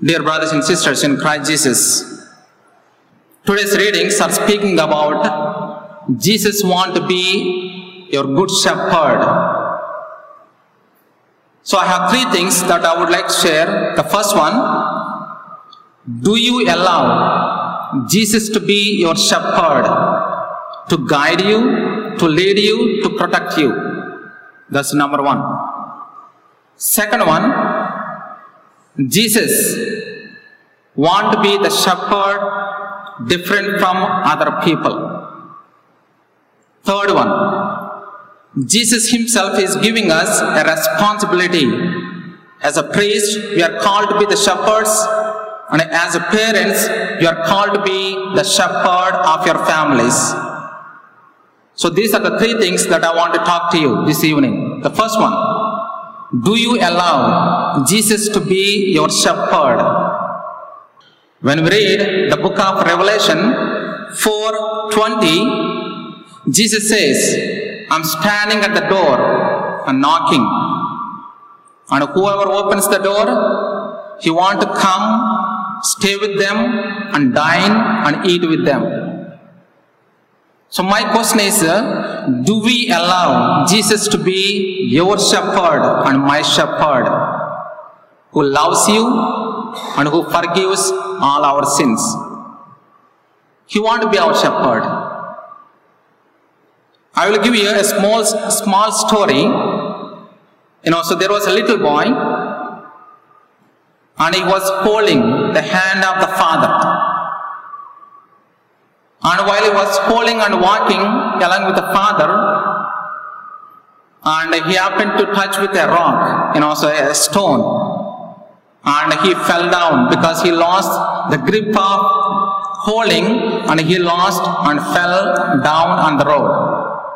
Dear brothers and sisters in Christ Jesus, today's readings are speaking about Jesus want to be your good shepherd. So I have three things that I would like to share. The first one, do you allow Jesus to be your shepherd, to guide you, to lead you, to protect you? That's number one. Second one, Jesus want to be the shepherd different from other people. Third one, Jesus himself is giving us a responsibility. As a priest, we are called to be the shepherds, and as a parents, you are called to be the shepherd of your families. So these are the three things that I want to talk to you this evening. The first one, do you allow Jesus to be your shepherd? When we read the book of Revelation 4:20, Jesus says, I'm standing at the door and knocking. And whoever opens the door, he wants to come, stay with them, and dine and eat with them. So my question is, do we allow Jesus to be your shepherd and my shepherd, who loves you and who forgives all our sins? He wants to be our shepherd. I will give you a small story. So there was a little boy, and he was holding the hand of the father. And while he was holding and walking along with the father, and he happened to touch with a rock, so a stone, and he fell down because he lost the grip of holding, and he lost and fell down on the road.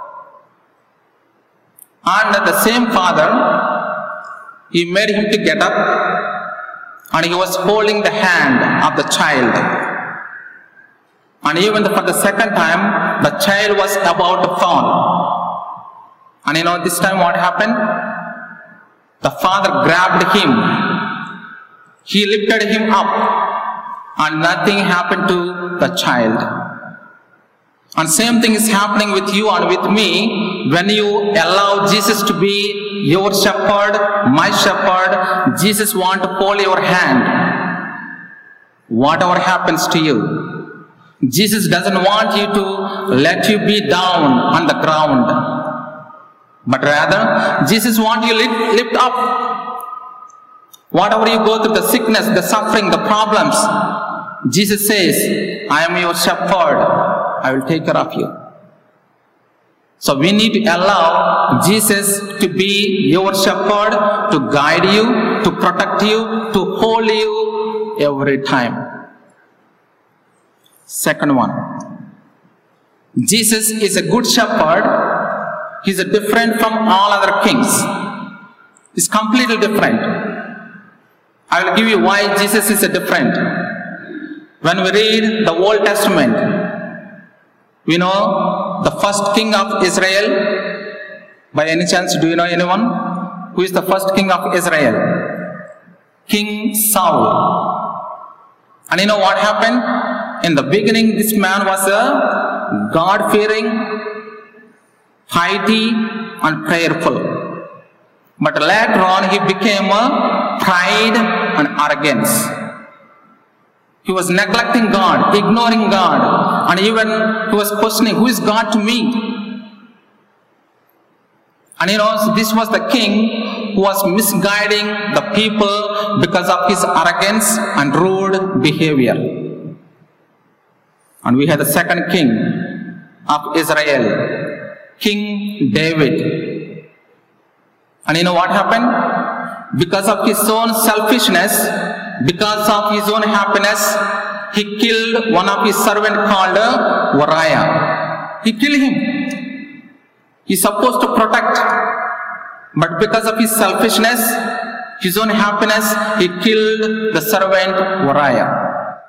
And the same father, he made him to get up, and he was holding the hand of the child. And even for the second time, the child was about to fall. And this time what happened? The father grabbed him. He lifted him up, and nothing happened to the child. And same thing is happening with you and with me. When you allow Jesus to be your shepherd, my shepherd, Jesus want to hold your hand. Whatever happens to you, Jesus doesn't want you to let you be down on the ground, but rather Jesus wants you to lift up. Whatever you go through, the sickness, the suffering, the problems, Jesus says, I am your shepherd. I will take care of you. So we need to allow Jesus to be your shepherd, to guide you, to protect you, to hold you every time. Second one, Jesus is a good shepherd. He is different from all other kings. He is completely different. I will give you why Jesus is different. When we read the Old Testament, we know the first king of Israel. By any chance, do you know anyone? Who is the first king of Israel? King Saul. And you know what happened? In the beginning, this man was a God-fearing, piety, and prayerful. But later on, he became a pride and arrogance. He was neglecting God, ignoring God, and even he was questioning, who is God to me? And so this was the king who was misguiding the people because of his arrogance and rude behavior. And we had the second king of Israel, King David. And what happened? Because of his own selfishness, because of his own happiness, he killed one of his servants called Uriah. He killed him. He's supposed to protect, but because of his selfishness, his own happiness, he killed the servant Uriah.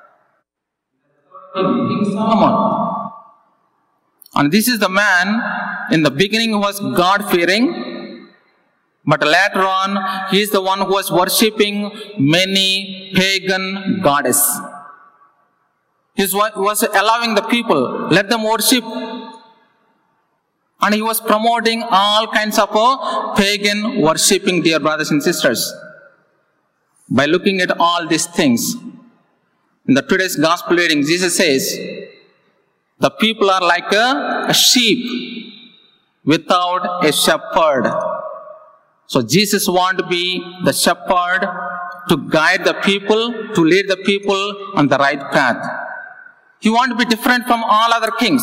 King Solomon. And this is the man in the beginning who was God-fearing, But later on, he is the one who was worshipping many pagan goddesses. He was allowing the people, let them worship. And he was promoting all kinds of pagan worshipping, dear brothers and sisters. By looking at all these things, in the today's gospel reading, Jesus says, the people are like a sheep without a shepherd. So Jesus wants to be the shepherd to guide the people, to lead the people on the right path. He wants to be different from all other kings.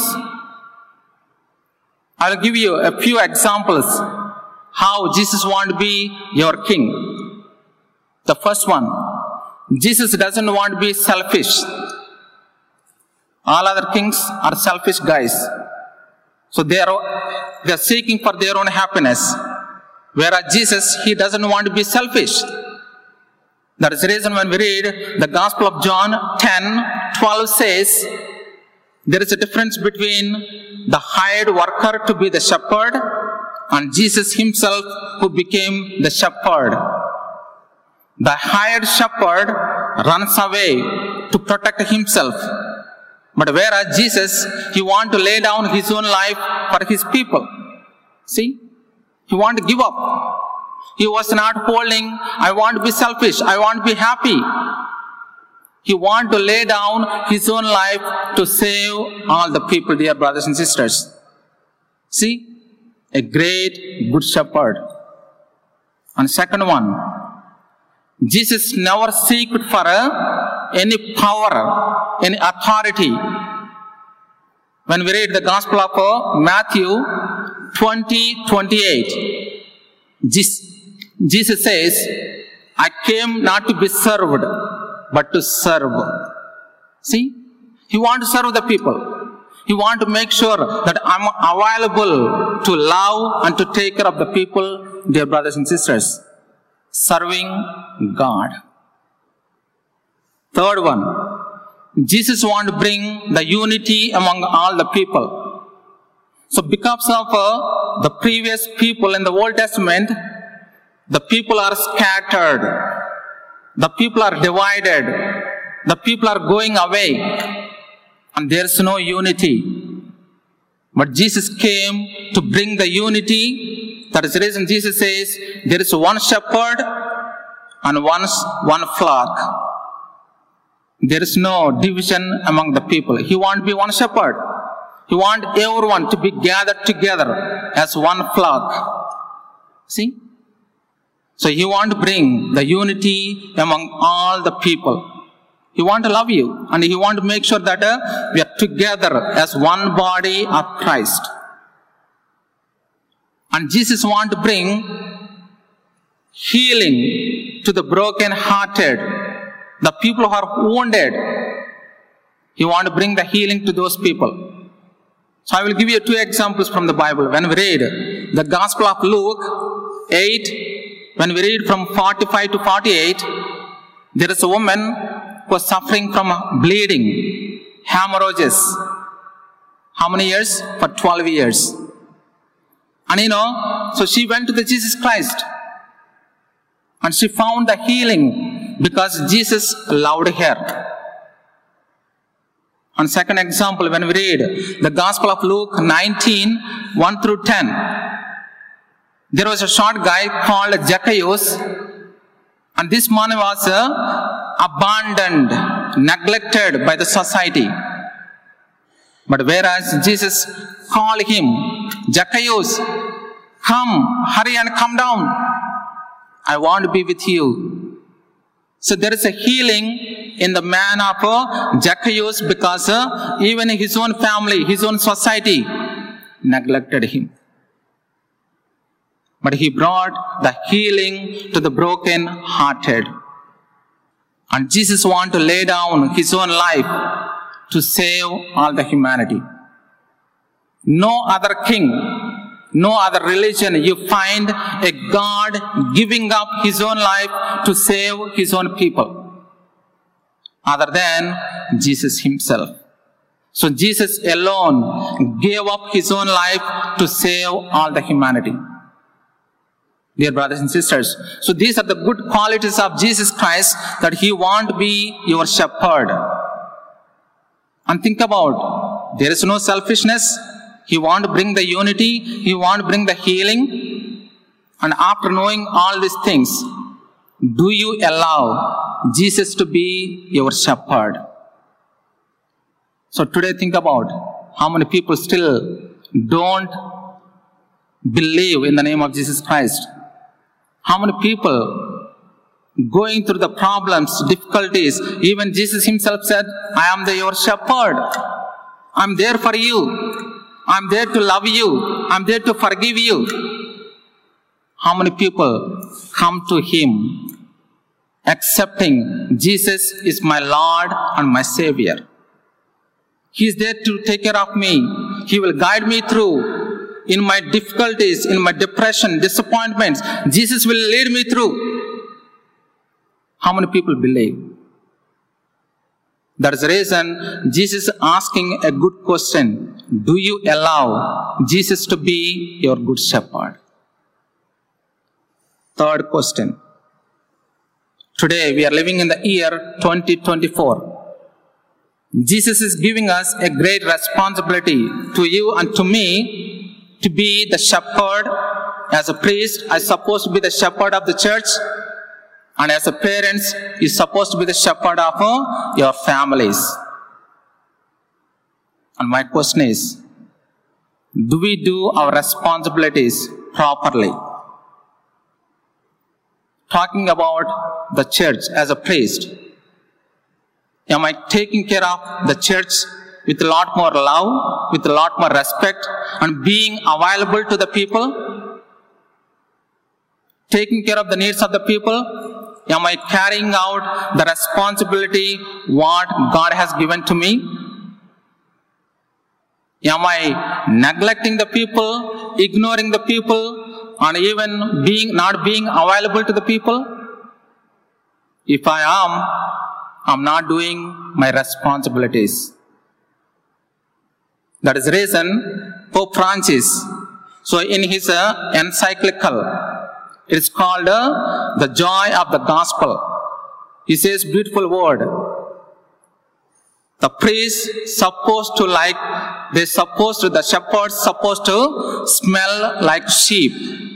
I'll give you a few examples how Jesus wants to be your king. The first one, Jesus doesn't want to be selfish. All other kings are selfish guys. So they are seeking for their own happiness. Whereas Jesus, he doesn't want to be selfish. That is the reason when we read the Gospel of John 10:12 says, there is a difference between the hired worker to be the shepherd and Jesus himself who became the shepherd. The hired shepherd runs away to protect himself. But whereas Jesus, he wants to lay down his own life for his people. See? He wants to give up. He was not holding, I want to be selfish, I want to be happy. He wants to lay down his own life to save all the people, dear brothers and sisters. See? A great good shepherd. And second one, Jesus never seeked for any power, any authority. When we read the Gospel of Matthew 20:28, Jesus says, I came not to be served, but to serve. See? He wants to serve the people. He wants to make sure that I'm available to love and to take care of the people, dear brothers and sisters. Serving God. Third one, Jesus wants to bring the unity among all the people. So because of the previous people in the Old Testament, the people are scattered. The people are divided. The people are going away. And there's no unity. But Jesus came to bring the unity. That is the reason Jesus says, there is one shepherd and one flock. There is no division among the people. He wants to be one shepherd. He wants everyone to be gathered together as one flock. See? So he wants to bring the unity among all the people. He wants to love you and he wants to make sure that we are together as one body of Christ. And Jesus wants to bring healing to the broken-hearted, the people who are wounded. He wants to bring the healing to those people. So I will give you two examples from the Bible. When we read the Gospel of Luke 8, when we read from 45 to 48, there is a woman who was suffering from bleeding, hemorrhages. How many years? For 12 years. And so she went to the Jesus Christ. And she found the healing because Jesus loved her. And second example, when we read the Gospel of Luke 19, 1 through 10, there was a short guy called Zacchaeus, and this man was abandoned, neglected by the society. But whereas Jesus called him, Zacchaeus, come, hurry and come down. I want to be with you. So there is a healing in the man of Zacchaeus because even his own family, his own society neglected him. But he brought the healing to the broken-hearted. And Jesus wanted to lay down his own life to save all the humanity. No other king, no other religion you find a God giving up his own life to save his own people other than Jesus himself. So Jesus alone gave up his own life to save all the humanity. dear brothers and sisters. So these are the good qualities of Jesus Christ, that He wants to be your shepherd. And think about, there is no selfishness. He wants to bring the unity. He wants to bring the healing. And after knowing all these things, do you allow Jesus to be your shepherd? So today think about how many people still don't believe in the name of Jesus Christ. How many people going through the problems, difficulties. Even Jesus Himself said, I am your shepherd. I'm there for you. I'm there to love you. I'm there to forgive you. How many people come to Him accepting Jesus is my Lord and my Savior? He is there to take care of me. He will guide me through in my difficulties, in my depression, disappointments. Jesus will lead me through. How many people believe? That is the reason Jesus is asking a good question. Do you allow Jesus to be your good shepherd? Third question. Today we are living in the year 2024. Jesus is giving us a great responsibility to you and to me to be the shepherd. As a priest, I'm supposed to be the shepherd of the church. And as a parents, you're supposed to be the shepherd of your families. And my question is, do we do our responsibilities properly? Talking about the church as a priest, am I taking care of the church with a lot more love, with a lot more respect, and being available to the people? Taking care of the needs of the people? Am I carrying out the responsibility what God has given to me? Am I neglecting the people, ignoring the people, and even not being available to the people? If I am, I'm not doing my responsibilities. That is the reason Pope Francis, so in his encyclical, it is called the joy of the gospel. He says beautiful word. The priest supposed to the shepherds supposed to smell like sheep.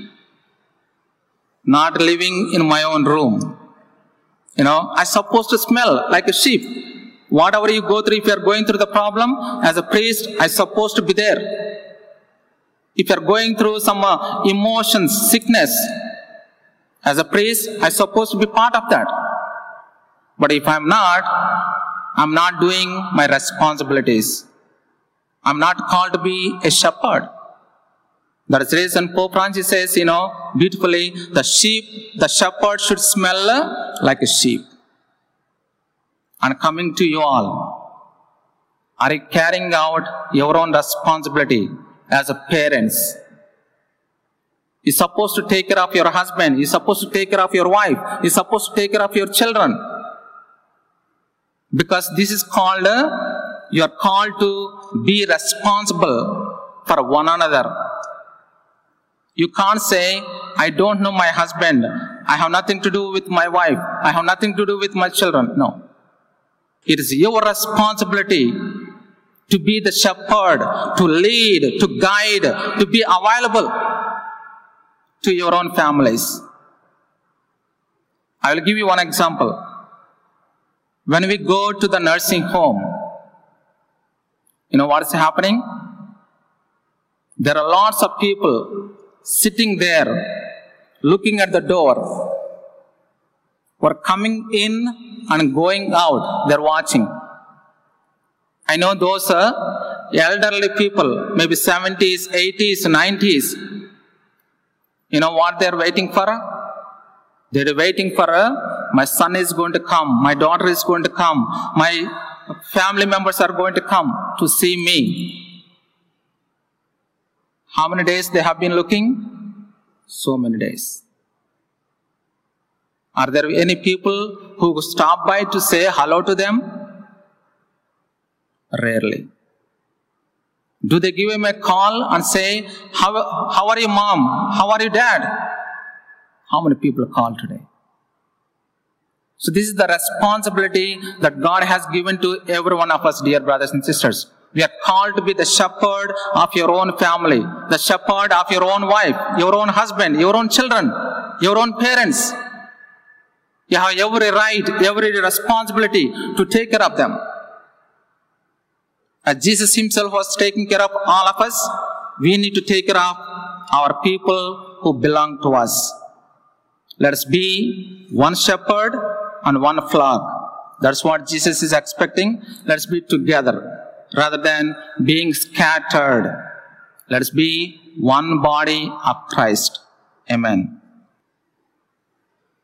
Not living in my own room. I'm supposed to smell like a sheep. Whatever you go through, if you are going through the problem, as a priest, I'm supposed to be there. If you are going through some emotions, sickness, as a priest, I'm supposed to be part of that. But if I'm not doing my responsibilities. I'm not called to be a shepherd. That is the reason Pope Francis says, beautifully, the shepherd should smell like a sheep. And coming to you all, are you carrying out your own responsibility as a parents? You're supposed to take care of your husband. You're supposed to take care of your wife. You're supposed to take care of your children. Because this is called, you are called to be responsible for one another. You can't say, I don't know my husband. I have nothing to do with my wife. I have nothing to do with my children. No. It is your responsibility to be the shepherd, to lead, to guide, to be available to your own families. I will give you one example. When we go to the nursing home, what is happening? There are lots of people sitting there, looking at the door, who are coming in and going out. They're watching. I know those elderly people, maybe 70s, 80s, 90s. You know what they're waiting for? They're waiting for my son is going to come, my daughter is going to come, my family members are going to come to see me. How many days they have been looking? So many days. Are there any people who stop by to say hello to them? Rarely. Do they give him a call and say, how are you, mom? How are you, dad? How many people are called today? So this is the responsibility that God has given to every one of us, dear brothers and sisters. We are called to be the shepherd of your own family, the shepherd of your own wife, your own husband, your own children, your own parents. You have every right, every responsibility to take care of them. As Jesus himself was taking care of all of us, we need to take care of our people who belong to us. Let us be one shepherd and one flock. That's what Jesus is expecting. Let's be together rather than being scattered. Let us be one body of Christ. Amen.